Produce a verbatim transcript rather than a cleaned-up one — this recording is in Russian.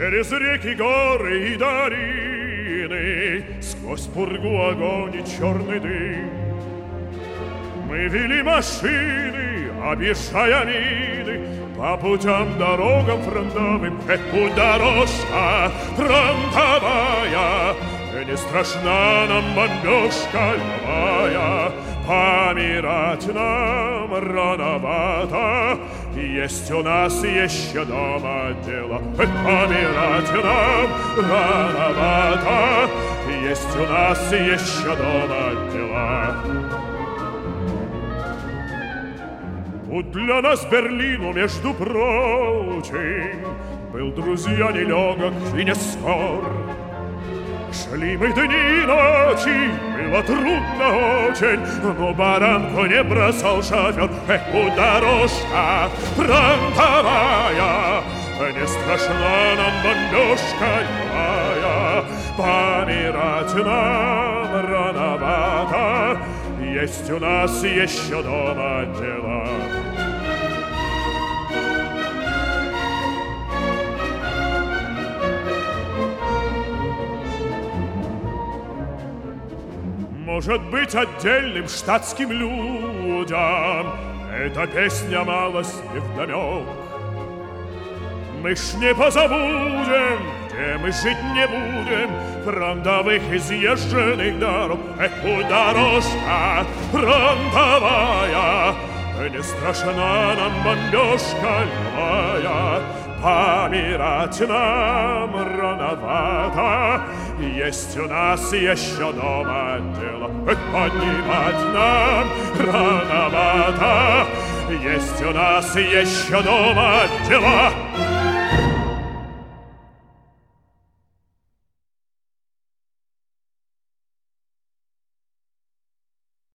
Через реки, горы и долины, сквозь пургу, огонь и черный дым. Мы вели машины, объезжая мины, по путям, дорогам фронтовым. Эх, путь дорожка фронтовая, не страшна нам бомбежка любая. Помирать нам рановато, есть у нас еще дома дело. Эх, помирать нам рановато, есть у нас еще дома дела. Вот для нас Берлину, между прочим, был, друзья, нелегок и не скор. Шли мы дни и ночи, было трудно очень, но баранку не бросал шофер. Эх, путь дорожка фронтовая, не страшна нам бомбежка любая. Помирать нам рановато, есть у нас еще дома дела. Может быть, отдельным штатским людям эта песня малость невдомек. Мы ж не позабудем, где мы жить не будем, фронтовых изъезженных дорог. Эх, путь дорожка фронтовая, не страшна нам бомбежка любая. Помирать нам рановато, есть у нас еще дома дело. Эх, поднимать нам рановато, есть у нас еще дома дела.